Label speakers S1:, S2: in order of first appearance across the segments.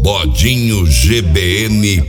S1: Bodinho GBN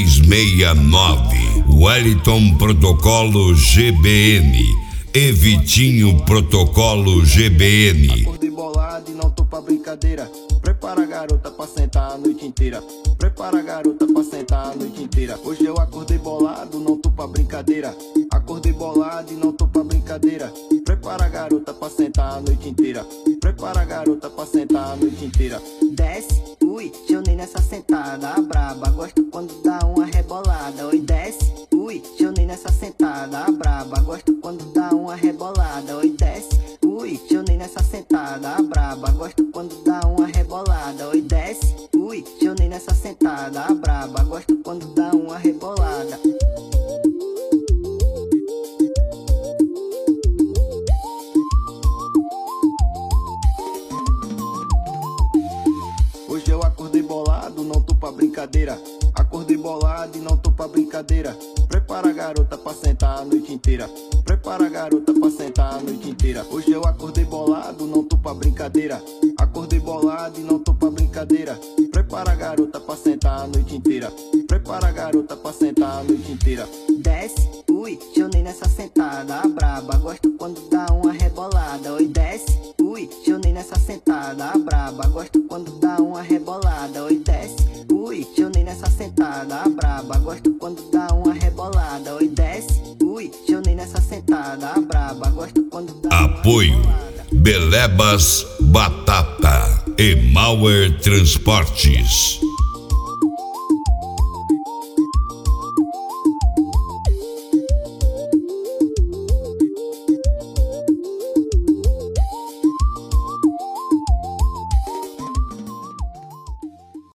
S1: 369, Wellington Protocolo GBN, Evitinho Protocolo GBN.
S2: Acordei bolado e não tô pra brincadeira. Prepara a garota pra sentar a noite inteira. Prepara a garota pra sentar a noite inteira. Hoje eu acordei bolado, não tô pra brincadeira. Acordei bolado e não tô pra brincadeira. Prepara a garota pra sentar a noite inteira. Prepara a garota pra sentar a noite inteira.
S3: Desce, ui, Johnny nessa sentada braba. Gosto quando dá uma rebolada. Oi, desce, ui, Johnny nessa sentada braba. Gosto quando dá uma rebolada. Oi, desce, ui, Johnny nessa sentada braba. Gosto quando dá uma rebolada. Oi, desce, ui, Johnny nessa sentada braba. Gosto quando dá uma rebolada.
S2: Hoje eu acordei bolado, não tô pra brincadeira. Acordei bolado e não tô pra brincadeira. Prepara a garota pra sentar a noite inteira. Prepara a garota pra sentar a noite inteira. Hoje eu acordei bolado, não tô pra brincadeira. Acordei bolado e não tô pra brincadeira. Prepara a garota pra sentar a noite inteira. Prepara a garota pra sentar a noite inteira.
S3: Desce, ui, Johnny nessa sentada braba. Gosto quando dá uma rebolada. Oi, desce, ui, Johnny nessa sentada braba. Gosto quando dá uma rebolada. Oi, desce, ui, Johnny nessa sentada braba. Gosto quando dá uma rebolada. Oi, desce, ui, Johnny nessa sentada braba. Gosto quando dá uma
S1: Apoio
S3: rebolada.
S1: Belebas Batata e Mauer Transportes.